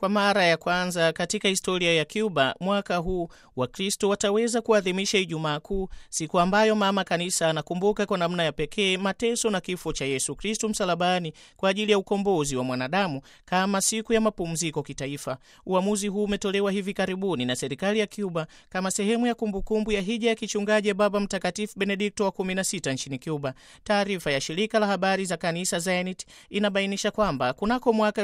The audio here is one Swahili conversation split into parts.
Kwa mara ya kwanza katika historia ya Cuba, mwaka huu Wakristo wataweza kuadhimisha Ijumaa Kuu, siku ambayo Mama Kanisa anakumbuka kwa namna ya pekee mateso na kifo cha Yesu Kristo msalabani kwa ajili ya ukombozi wa mwanadamu, kama siku ya mapumziko kitaifa. Uamuzi huu umetolewa hivi karibuni na serikali ya Cuba kama sehemu ya kumbukumbu ya hija ya kichungaji ya Baba Mtakatifu Benedikto wa 16 nchini Cuba. Taarifa ya shirika la habari za kanisa Zenit inabainisha kwamba kunako mwaka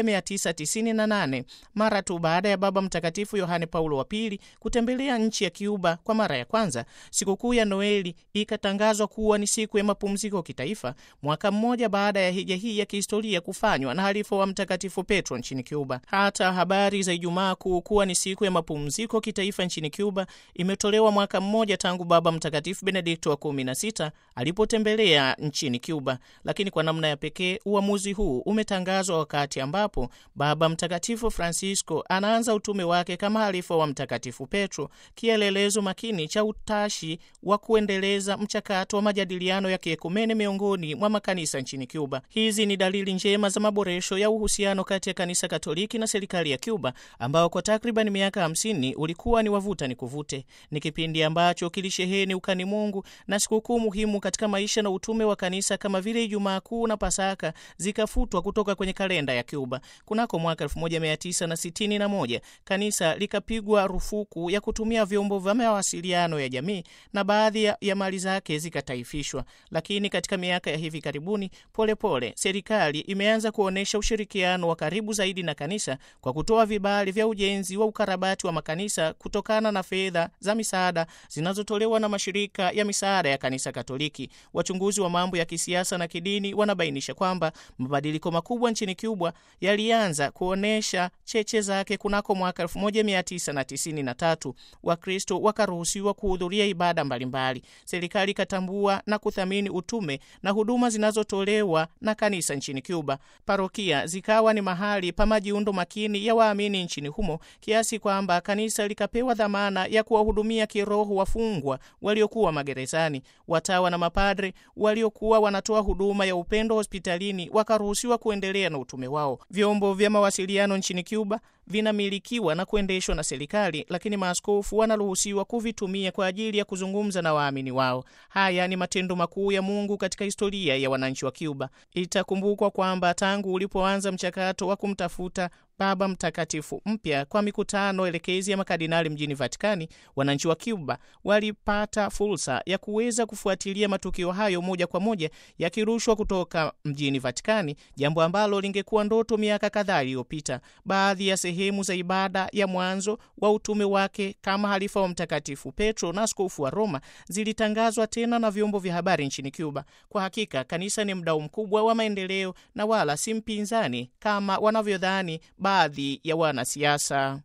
1998 mara tu baada ya Baba Mtakatifu Yohane Paulo wa Pili kutembelea nchi ya Cuba kwa mara ya kwanza, sikukuu ya Noeli ikatangazwa kuwa ni siku ya mapumziko kitaifa, mwaka mmoja baada ya hija hii ya kihistoria kufanywa na halifa wa Mtakatifu Petro nchini Cuba. Hata habari za Ijumaa Kuu kuwa ni siku ya mapumziko kitaifa nchini Cuba imetolewa mwaka mmoja tangu Baba Mtakatifu Benedikto wa 16 alipotembelea nchini Cuba, lakini kwa namna ya pekee uamuzi huu umetangazwa wakati ambapo Baba Mtakatifu Francisco anaanza utume wake kama halifa wa Mtakatifu Petro, kielelezo makini cha utashi wa kuendeleza mchakato wa majadiliano ya kiekumene miongoni mwa makanisa nchini Cuba. Hizi ni dalili njema za maboresho ya uhusiano kati ya Kanisa Katoliki na serikali ya Cuba, ambao kwa takriban miaka 50 ulikuwa ni wavuta ni kuvute. Ni kipindi ambacho kilisheheni ukani Mungu, na sikukuu muhimu katika maisha na utume wa kanisa kama vile Ijumaa Kuu na Pasaka zikafutwa kutoka kwenye kalenda ya Cuba. Kunako mwaka 1961 kanisa likapigwa rufuku ya kutumia vyombo vya mawasiliano ya jamii na baadhi ya mali zake zikataifishwa. Lakini katika miaka ya hivi karibuni, polepole serikali imeanza kuonesha ushirikiano wa karibu zaidi na kanisa kwa kutoa vibali vya ujenzi wa ukarabati wa makanisa kutokana na fedha za misaada zinazotolewa na mashirika ya misaada ya Kanisa Katoliki. Wachunguzi wa mambo ya kisiasa na kidini wanabainisha kwamba mabadiliko makubwa nchini Cuba yalianza kuonesha cheche zake kunako mwaka 1993. Wakristo wakaruhusiwa kuhudhuria ibada mbalimbali. Serikali ikatambua na kuthamini utume na huduma zinazotolewa na kanisa nchini Cuba. Parokia zikawa ni mahali pa majiundo makini ya waamini nchini humo, kiasi kwamba kanisa likapewa dhamana ya kuwahudumia kiroho wafungwa waliokuwa magerezani. Watawa na mapadre waliokuwa wanatoa huduma ya upendo hospitalini wakaruhusiwa kuendelea na utume wao. Vyombo vya mawasiliano nchini Cuba vinamilikiwa na kuendeshwa na serikali, lakini maaskofu wanaruhusiwa kuvitumia kwa ajili ya kuzungumza na waamini wao. Haya ni matendo makuu ya Mungu katika historia ya wananchi wa Cuba. Itakumbukwa kwamba tangu ulipoanza mchakato wa kumtafuta Baba Mtakatifu mpya kwa mikutano elekezi ya makardinali mjini Vatikani, wananchi wa Cuba walipata fursa ya kuweza kufuatilia matukio hayo moja kwa moja yakirushwa kutoka mjini Vatikani, jambo ambalo lingekuwa ndoto miaka kadhaa iliyopita. Baadhi ya sehemu za ibada ya mwanzo wa utume wake kama halifa wa Mtakatifu Petro na askofu wa Roma zilitangazwa tena na vyombo vya habari nchini Cuba. Kwa hakika kanisa ni mdau mkubwa wa maendeleo na wala si mpinzani kama wanavyodhani baadhi ya wanasiasa.